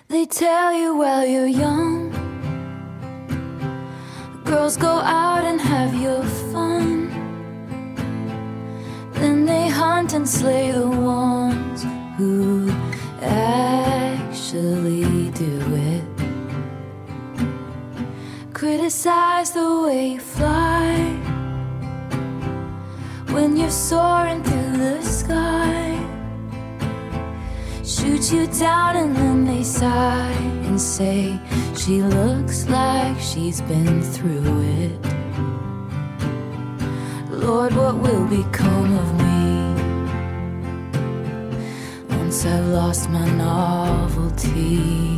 They tell you while you're young, girls go out and have your fun. Then they hunt and slay the ones who actually do it. Criticize the way you fly when you're soaring through the sky. Shoot you down and then they sigh and say she looks like she's been through it. Lord, what will become of me once I've lost my novelty?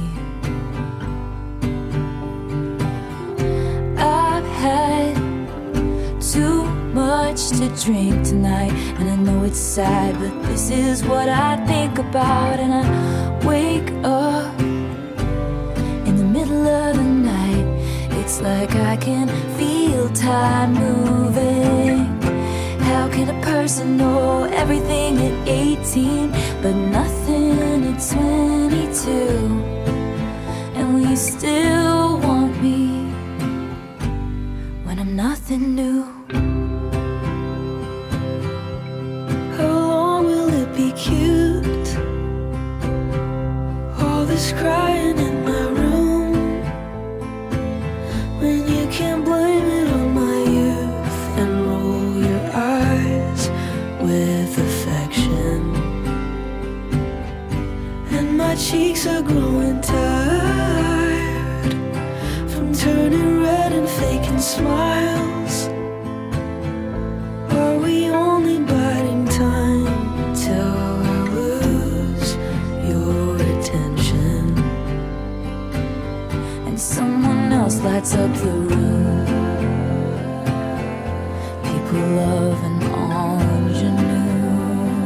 I've had too much to drink tonight, and I know it's sad, but this is what I think about. And I wake up in the middle of the night. It's like I can feel time moving. How can a person know everything at 18 but nothing at 22? And will you still want me when I'm nothing new? Cute, all this crying in my room, when you can't blame it on my youth and roll your eyes with affection. And my cheeks are growing tired from turning red and faking smiles. Are we only biding time till I lose your attention and someone else lights up the room? People love an ingenue.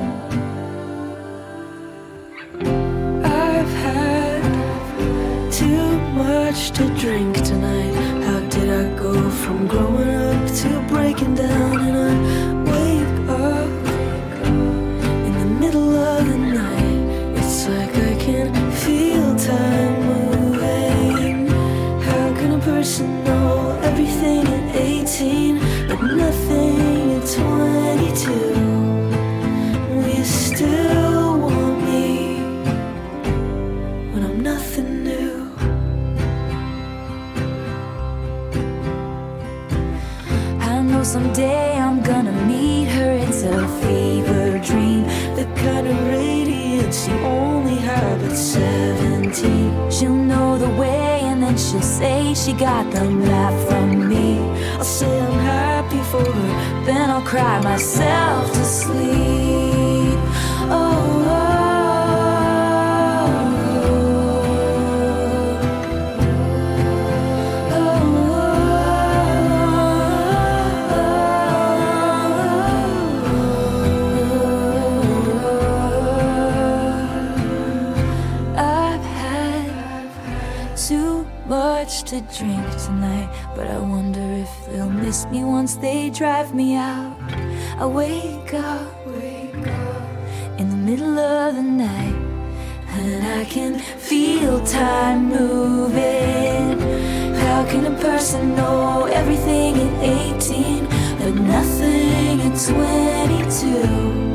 I've had too much to drink tonight. How did I go from growing up to breaking down? And I wake up in the middle of the night. It's like I can feel time moving. How can a person know everything at 18 but nothing at 22? Will you still want me when I'm nothing new? I know someday I'm gonna meet her. It's a fever dream, the kind of radiance you only have at 17. She'll know the way and then she'll say she got the laugh from me. I'll say I'm happy for her, then I'll cry myself to sleep. Oh, oh. To drink tonight, but I wonder if they'll miss me once they drive me out. I wake up in the middle of the night, and I can feel time moving. How can a person know everything at 18 but nothing at 22?